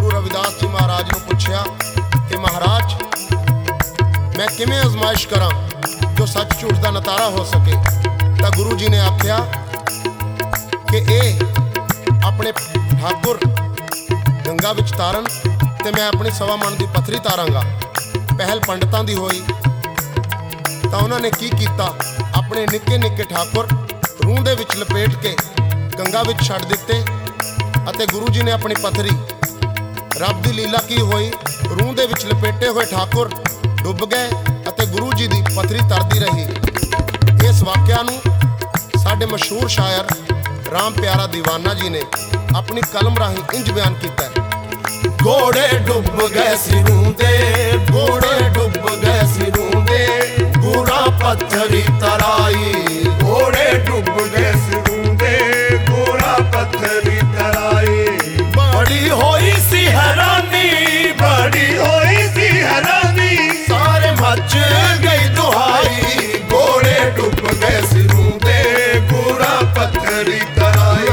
गुरु रविदास जी महाराज ने पूछा कि महाराज मैं किमें आजमाइश करा जो सच झूठ का नतारा हो सके। तो गुरु जी ने आख्या कि ये अपने ठाकुर गंगा विच तारन ते मैं अपनी 1.25 मन की पत्थरी तारांगा। पहल पंडितां दी होई तो उन्होंने की कीता, अपने निक्के निक्के ठाकुर रूह दे विच लपेट के गंगा विच छड्ड दिते अते गुरु जी ने अपनी पत्थरी, रब दी लीला की होई, रूह दे विच लपेटे हुए ठाकुर डुब गए अते गुरु जी दी पत्थरी तरदी रही। इस वाक़या नूं साडे मशहूर शायर राम प्यारा दीवाना जी ने अपनी कलम राही इंज बयान किया है। घोड़े डुब गए सिरों दे, घोड़े डुब गए सिरों दे, गुरा पत्थरी तराई। घोड़े डुब गए सिरों दे, गुरा पत्थरी तराई। बड़ी होई सी हैरानी, बड़ी होई सी हैरानी, सारे मच गई दुहाई। घोड़े डुब गए सिरों दे, गुरा पत्थरी तराई।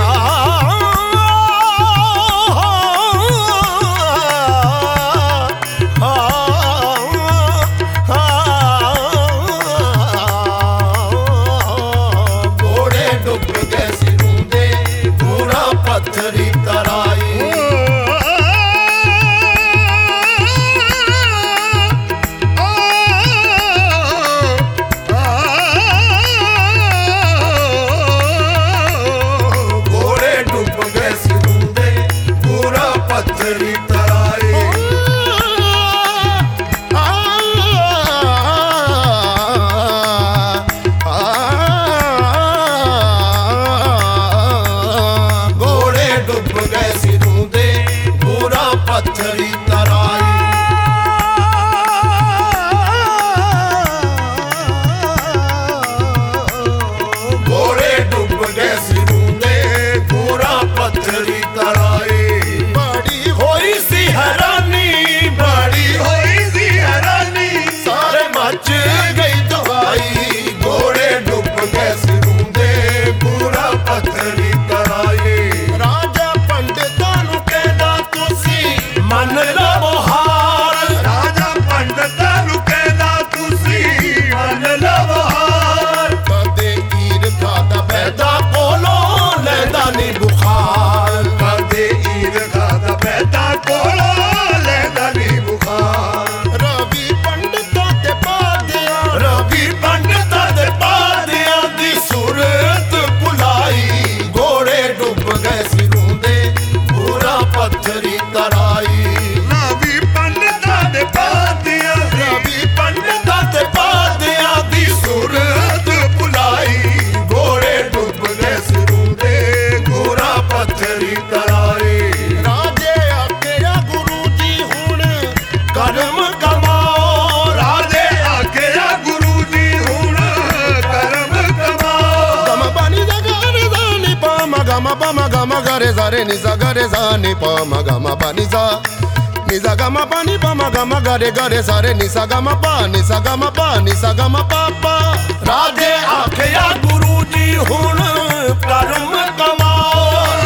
Zare ni za gare za ni pa ma ga ma pa ni za ni za ga ma pa ni pa ma ga ma gare gare zare ni sa ga ma pa ni sa ga ma pa ni sa ga ma pa pa। Radhe आखिया गुरु जी हुण कर्म कमाओ।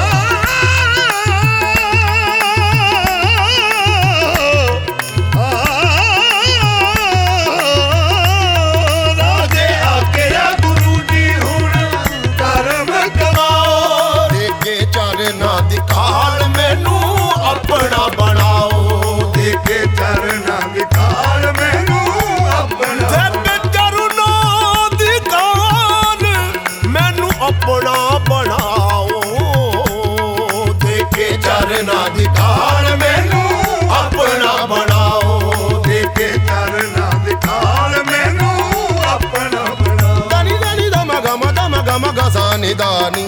राधे आखिया गुरु जी हुण कर्म कमाओ। देखे चरना दी खाल मैनू अपना बनाओ, देखे चरना दी खाल मैनू अपना। अपना बनाओ, देखे चरना दी ढाल मैनू अपना बनाओ, देखे चरना दी ढाल मैनू अपना बनाओ। दानी दानी दा मा गा सा नि दानी,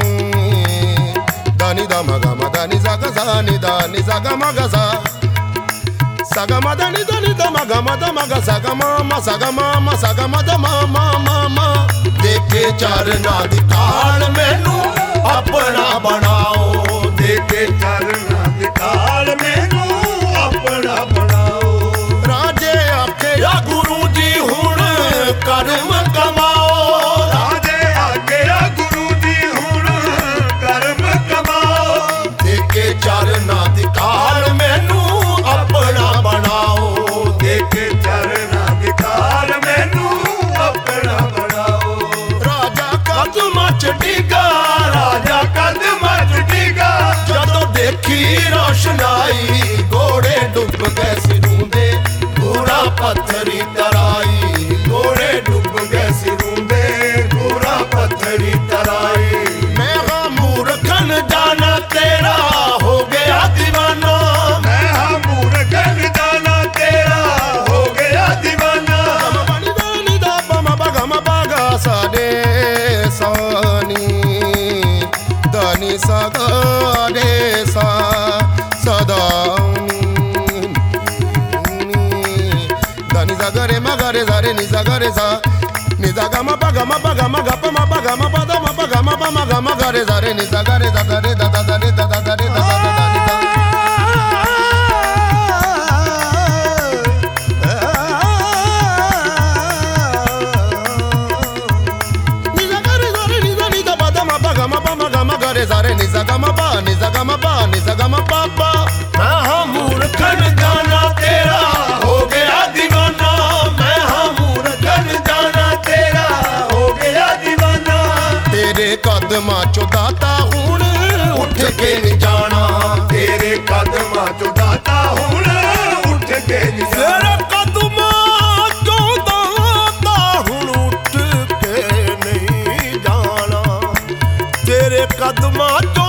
दानी दा मा दानी सा गा सा नि दानी सा गा मा गा सा गा मा दानी दानी दा मा गा सा गा मा सा गा मा सा गा मा दा मा। देखे चरना दी ढाल मैनू अपना बनाओ, देखे चरना दी ढाल मैनू अपना बनाओ। राजे आखे या गुरु जी हुण कर्म कमाओ। राजे आखे या गुरु जी हुण कर्म कमाओ। देखे चरना दी ढाल में ਰੋਸ਼ਨਾਈ ਘੋੜੇ ਡੁੱਬ ਗਏ ਸਿਰੋਂ ਦੇ ਪੂਰਾ ਪੱਥਰੀ ਤਰਾਈ ਘੋੜੇ ਡੁੱਬ ਗਏ ਸਿਰੋਂ ਦੇ ਪੂਰਾ ਪੱਥਰੀ ਤਰਾਈ ਮੈਂ ਹਾਂ ਮੂਰਖਨ ਜਾਣਾ ਤੇਰਾ ਹੋ ਗਿਆ دیਵਾਨਾ ਮੈਂ ਹਾਂ ਮੂਰਖਨ ਜਾਣਾ ਤੇਰਾ ਹੋ ਗਿਆ دیਵਾਨਾ ਬਣੀ ਦਾਨੀ ਦਾ ਬਮਾ ਬਗਮ ਬਗਾ ਸਾਡੇ ਸਾਨੀ ਦਾਨੀ ਸਗਾੜੇ ਸਾ ਸਦਾ ਦਾਨੀ ਜ਼ਗਰੇ ਮਗਰੇ ਜ਼ਰੇ ਨੀ ਜ਼ਗਰੇ ਸਾ ਨੀ ਜ਼ਗਮ ਬਗਮ ਬਗਮ ਗਪ ਮ ਬਗਮ ਬਦਮ ਬਗਮ ਬਮ ਗਮ ਗਰੇ ਜ਼ਰੇ ਨੀ ਜ਼ਗਰੇ ਜ਼ਗਰੇ ਦ ਦ ਦ ਰੇ ਦ ਦ ਦ ਰੇ ਦ ਦ ਦ ਦ ਨੀ ਦ zare ni zagama ba मैं हाँ मूर्खन जाना तेरा हो गया दीवाना मैं हाँ मूर्खन जाना तेरा हो गया दीवाना तेरे कदमां चो दाता हुण उठ के नहीं जाना तेरे कदमां चो दाता हुण उठ के नहीं जाना तेरे कदमां चो दाता हुण उठ के नहीं जाना तेरे कदमां चो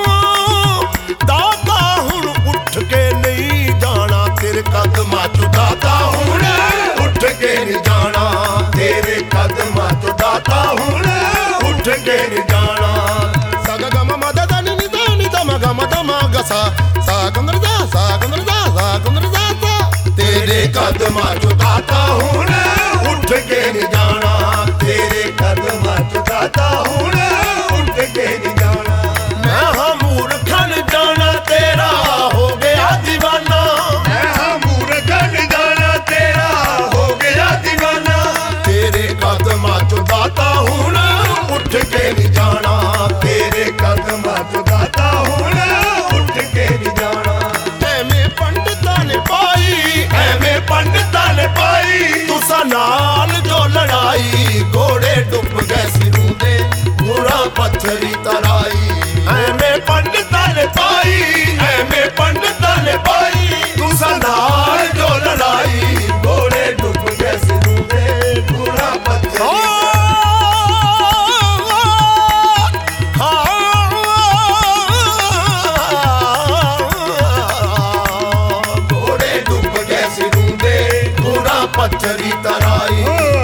कदमां चो दाता हुण उठ के नहीं जाना तेरे कदमां चो दाता हुण उठ के नहीं जाना सा ग म म द द नि नि द म ग म द म ग सा सा ग र दा सा ग र दा सा ग र दा सा तेरे कदमां चो दाता हुण उठ के नहीं जाना तेरे कदमां चो दाता हुण उठ के नहीं जाना मैं हाँ मूर्खन जाना तेरा हो गया दीवाना मैं हाँ मूर्खन जाना तेरा हो गया दीवाना तेरे कदमां चो दाता हुण उठ के नहीं जाना तेरे कदमां चो दाता हुण उठ के नहीं जाना ਐਵੇਂ ਪੰਡਤਾਂ ਨੇ ਪਾਈ ਐਵੇਂ ਪੰਡਤਾਂ ਨੇ ਪਾਈ ਤੁਸਾਂ ਨਾਲ ਜੋ ਲੜਾਈ ਘੋੜੇ ਡੁੱਬ ਗਏ ਸਿਰੋਂ ਦੇ ਪੂਰਾ ਪੱਥਰੀ ਤਰਾਈ ਐਵੇਂ ਪੰਡਤਾਂ ਨੇ ਪਾਈ ਐਵੇਂ ਪੰਡਤਾਂ ਨੇ ਪਾਈ ਤੁਸਾਂ ਨਾਲ ਜੋ ਲੜਾਈ ਘੋੜੇ ਡੁੱਬ ਗਏ ਸਿਰੋਂ ਦੇ ਪੂਰਾ ਪੱਥਰੀ ਘੋੜੇ ਡੁੱਬ ਗਏ ਸਿਰੋਂ ਦੇ ਪੂਰਾ ਪੱਥਰੀ ਤਰਾਈ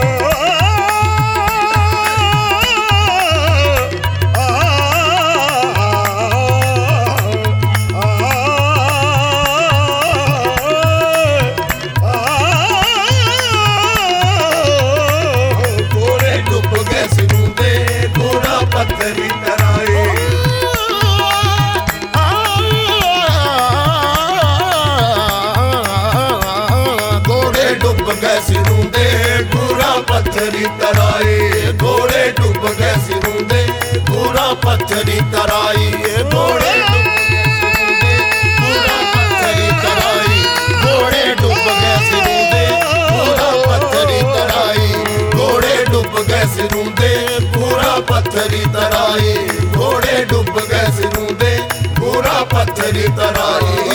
ਘੋੜੇ ਡੁੱਬ ਗਏ ਸਿਰੋਂ ਦੇ ਪੂਰਾ ਪੱਥਰੀ ਤਰਾਈ ਘੋੜੇ ਡੁੱਬ ਗਏ ਸਿਰੋਂ ਦੇ ਪੂਰਾ ਪੱਥਰੀ ਤਰਾਈ ਘੋੜੇ ਡੁੱਬ ਗਏ ਸਿਰੋਂ ਦੇ ਪੂਰਾ ਪੱਥਰੀ ਤਰਾਈ ਘੋੜੇ ਡੁੱਬ ਗਏ ਸਿਰੋਂ ਦੇ ਪੂਰਾ ਪੱਥਰੀ ਤਰਾਈ ਘੋੜੇ ਡੁੱਬ ਗਏ ਸਿਰੋਂ ਦੇ ਪੂਰਾ ਪੱਥਰੀ ਤਰਾਈ ਘੋੜੇ ਡੁੱਬ ਗਏ ਸਿਰੋਂ ਦੇ ਪੂਰਾ ਪੱਥਰੀ ਤਰਾਈ